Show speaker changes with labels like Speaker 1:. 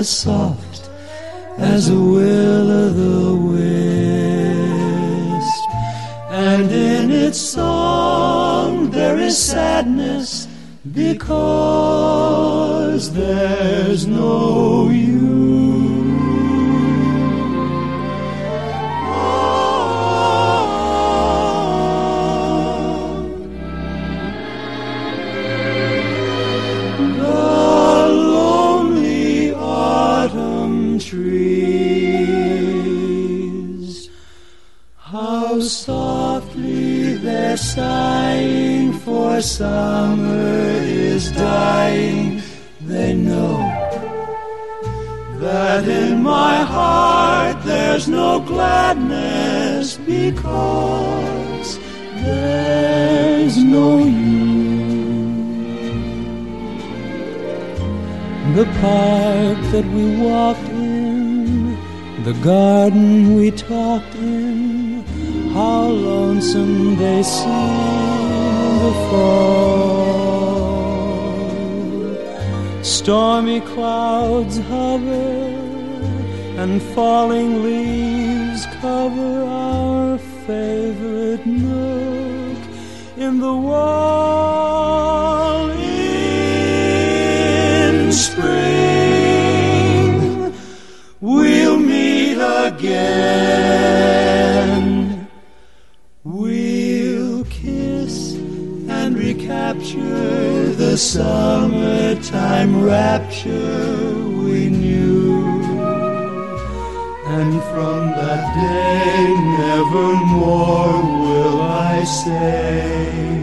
Speaker 1: as soft as a will-o'-the-wisp, and in its song there is sadness, because there's no you. Trees, how softly they're sighing, for summer is dying. They know that in my heart there's no gladness, because there's no you. The park that we walked in, the garden we talked in, how lonesome they seem in the fall. Stormy clouds hover, and falling leaves cover our favorite nook in the wall. In spring we'll meet again. We'll kiss and recapture the summertime rapture we knew. And from that day nevermore will I say,